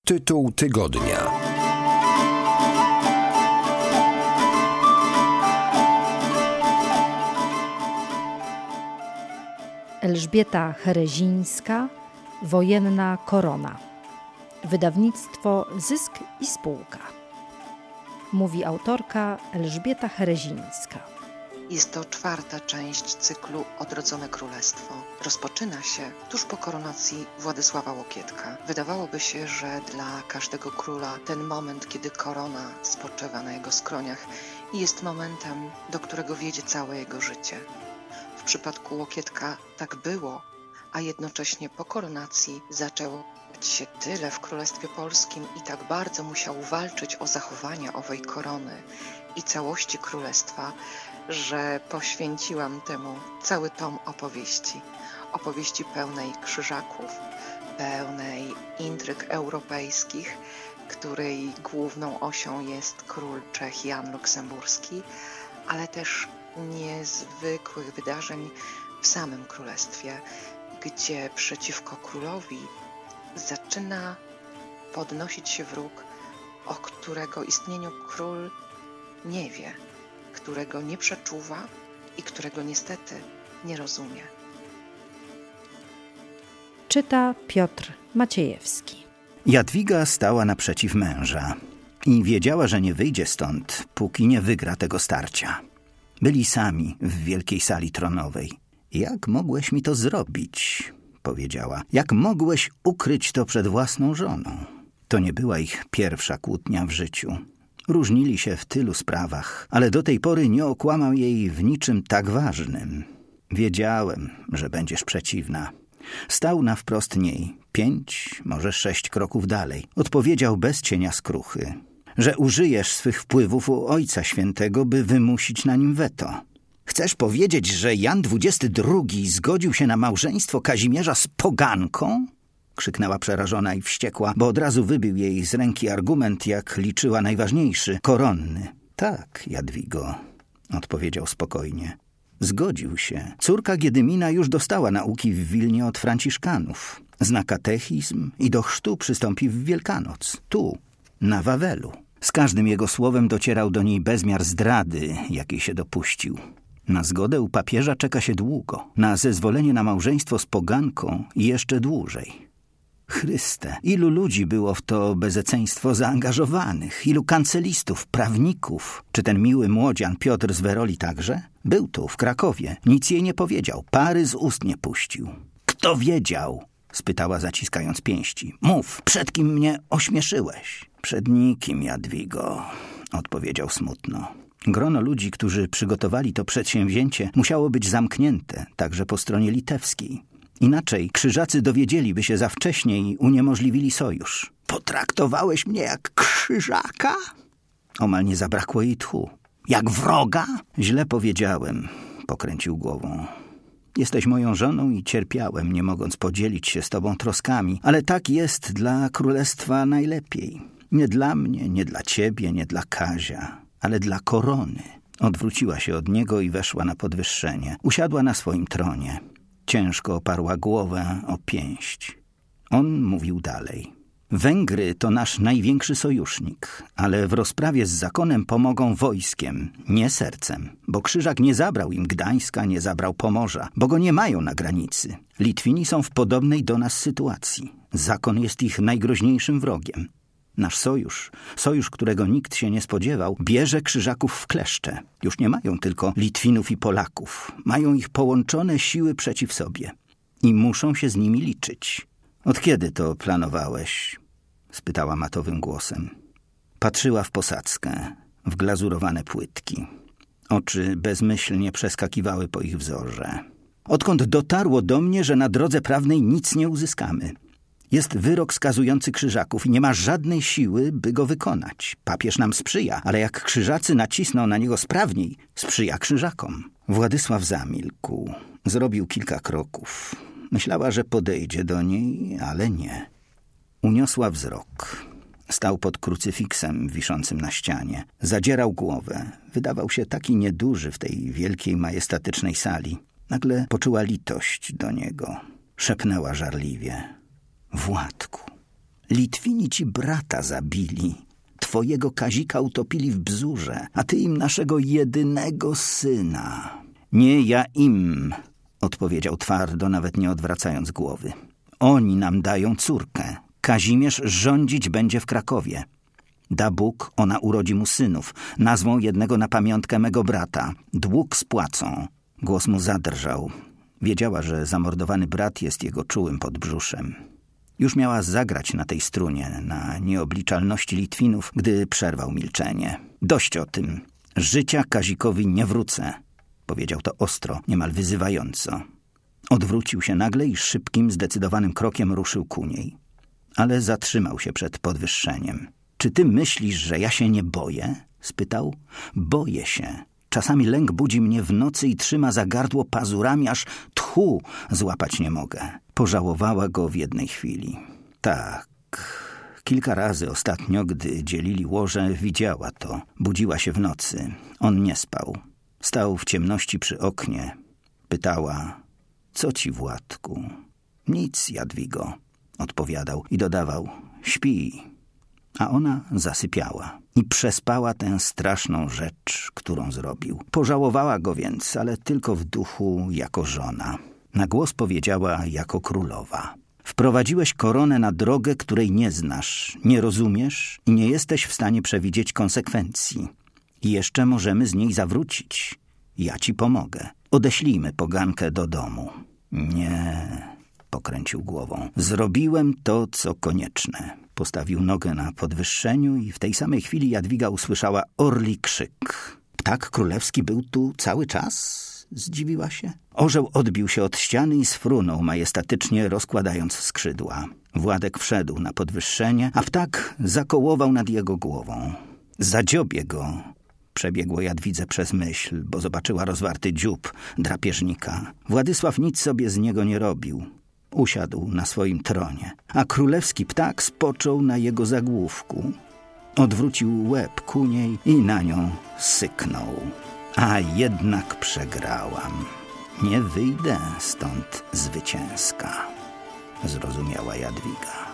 Tytuł tygodnia. Elżbieta Herezińska, Wojenna korona. Wydawnictwo Zysk i Spółka. Mówi autorka Elżbieta Herezińska. Jest to 4. część cyklu Odrodzone Królestwo. Rozpoczyna się tuż po koronacji Władysława Łokietka. Wydawałoby się, że dla każdego króla ten moment, kiedy korona spoczywa na jego skroniach, jest momentem, do którego wiedzie całe jego życie. W przypadku Łokietka tak było, a jednocześnie po koronacji zaczęło się tyle w Królestwie Polskim i tak bardzo musiał walczyć o zachowanie owej korony i całości królestwa, że poświęciłam temu cały tom opowieści. Opowieści pełnej krzyżaków, pełnej intryg europejskich, której główną osią jest król Czech Jan Luksemburski, ale też niezwykłych wydarzeń w samym królestwie, gdzie przeciwko królowi zaczyna podnosić się wróg, o którego istnieniu król nie wie, którego nie przeczuwa i którego niestety nie rozumie. Czyta Piotr Maciejewski. Jadwiga stała naprzeciw męża i wiedziała, że nie wyjdzie stąd, póki nie wygra tego starcia. Byli sami w wielkiej sali tronowej. Jak mogłeś mi to zrobić? Powiedziała. Jak mogłeś ukryć to przed własną żoną? To nie była ich pierwsza kłótnia w życiu. Różnili się w tylu sprawach, ale do tej pory nie okłamał jej w niczym tak ważnym. Wiedziałem, że będziesz przeciwna. Stał na wprost niej, 5, może 6 kroków dalej. Odpowiedział bez cienia skruchy, że użyjesz swych wpływów u Ojca Świętego, by wymusić na nim weto. Chcesz powiedzieć, że Jan XXII zgodził się na małżeństwo Kazimierza z poganką? Krzyknęła przerażona i wściekła, bo od razu wybił jej z ręki argument, jak liczyła najważniejszy, koronny. Tak, Jadwigo, odpowiedział spokojnie. Zgodził się. Córka Giedymina już dostała nauki w Wilnie od franciszkanów. Zna katechizm i do chrztu przystąpi w Wielkanoc. Tu, na Wawelu. Z każdym jego słowem docierał do niej bezmiar zdrady, jakiej się dopuścił. Na zgodę u papieża czeka się długo. Na zezwolenie na małżeństwo z poganką jeszcze dłużej. Chryste, ilu ludzi było w to bezeceństwo zaangażowanych, ilu kancelistów, prawników. Czy ten miły młodzian Piotr z Weroli także? Był tu, w Krakowie. Nic jej nie powiedział, pary z ust nie puścił. Kto wiedział? Spytała, zaciskając pięści. Mów, przed kim mnie ośmieszyłeś? Przed nikim, Jadwigo, odpowiedział smutno. Grono ludzi, którzy przygotowali to przedsięwzięcie, musiało być zamknięte, także po stronie litewskiej. Inaczej krzyżacy dowiedzieliby się za wcześnie i uniemożliwili sojusz. Potraktowałeś mnie jak krzyżaka? Omal nie zabrakło jej tchu. Jak wroga? Źle powiedziałem, pokręcił głową. Jesteś moją żoną i cierpiałem, nie mogąc podzielić się z tobą troskami, ale tak jest dla królestwa najlepiej. Nie dla mnie, nie dla ciebie, nie dla Kazia, ale dla korony. Odwróciła się od niego i weszła na podwyższenie. Usiadła na swoim tronie. Ciężko oparła głowę o pięść. On mówił dalej. Węgry to nasz największy sojusznik, ale w rozprawie z zakonem pomogą wojskiem, nie sercem, bo Krzyżak nie zabrał im Gdańska, nie zabrał Pomorza, bo go nie mają na granicy. Litwini są w podobnej do nas sytuacji. Zakon jest ich najgroźniejszym wrogiem. Nasz sojusz, którego nikt się nie spodziewał, bierze Krzyżaków w kleszcze. Już nie mają tylko Litwinów i Polaków. Mają ich połączone siły przeciw sobie. I muszą się z nimi liczyć. Od kiedy to planowałeś? Spytała matowym głosem. Patrzyła w posadzkę, w glazurowane płytki. Oczy bezmyślnie przeskakiwały po ich wzorze. Odkąd dotarło do mnie, że na drodze prawnej nic nie uzyskamy. Jest wyrok skazujący Krzyżaków i nie ma żadnej siły, by go wykonać. Papież nam sprzyja, ale jak Krzyżacy nacisną na niego sprawniej, sprzyja Krzyżakom. Władysław zamilkł. Zrobił kilka kroków. Myślała, że podejdzie do niej, ale nie. Uniosła wzrok. Stał pod krucyfiksem wiszącym na ścianie. Zadzierał głowę. Wydawał się taki nieduży w tej wielkiej, majestatycznej sali. Nagle poczuła litość do niego. Szepnęła żarliwie. Władku, Litwini ci brata zabili, twojego Kazika utopili w Bzurze, a ty im naszego jedynego syna. Nie ja im, odpowiedział twardo, nawet nie odwracając głowy. Oni nam dają córkę. Kazimierz rządzić będzie w Krakowie. Da Bóg, ona urodzi mu synów. Nazwą jednego na pamiątkę mego brata. Dług spłacą. Głos mu zadrżał. Wiedziała, że zamordowany brat jest jego czułym podbrzuszem. Już miała zagrać na tej strunie, na nieobliczalności Litwinów, gdy przerwał milczenie. Dość o tym. Życia Kazikowi nie wrócę, powiedział to ostro, niemal wyzywająco. Odwrócił się nagle i szybkim, zdecydowanym krokiem ruszył ku niej. Ale zatrzymał się przed podwyższeniem. Czy ty myślisz, że ja się nie boję? Spytał. Boję się. Czasami lęk budzi mnie w nocy i trzyma za gardło pazurami, aż tchu złapać nie mogę. Pożałowała go w jednej chwili. Tak, kilka razy ostatnio, gdy dzielili łoże, widziała to. Budziła się w nocy. On nie spał. Stał w ciemności przy oknie. Pytała, co ci, Władku? Nic, Jadwigo, odpowiadał i dodawał, śpi. A ona zasypiała i przespała tę straszną rzecz, którą zrobił. Pożałowała go więc, ale tylko w duchu jako żona. Na głos powiedziała jako królowa. Wprowadziłeś koronę na drogę, której nie znasz, nie rozumiesz i nie jesteś w stanie przewidzieć konsekwencji. I jeszcze możemy z niej zawrócić. Ja ci pomogę. Odeślijmy pogankę do domu. Nie, pokręcił głową. Zrobiłem to, co konieczne. Postawił nogę na podwyższeniu i w tej samej chwili Jadwiga usłyszała orli krzyk. Ptak królewski był tu cały czas? Zdziwiła się. Orzeł odbił się od ściany i sfrunął majestatycznie, rozkładając skrzydła. Władek wszedł na podwyższenie, a ptak zakołował nad jego głową. Zadziobie go, przebiegło Jadwidze przez myśl, bo zobaczyła rozwarty dziób drapieżnika. Władysław nic sobie z niego nie robił. Usiadł na swoim tronie, a królewski ptak spoczął na jego zagłówku. Odwrócił łeb ku niej i na nią syknął. A jednak przegrałam. Nie wyjdę stąd zwycięska, zrozumiała Jadwiga.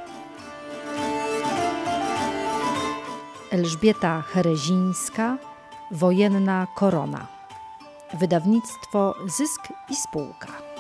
Elżbieta Herezińska, Wojenna korona. Wydawnictwo Zysk i Spółka.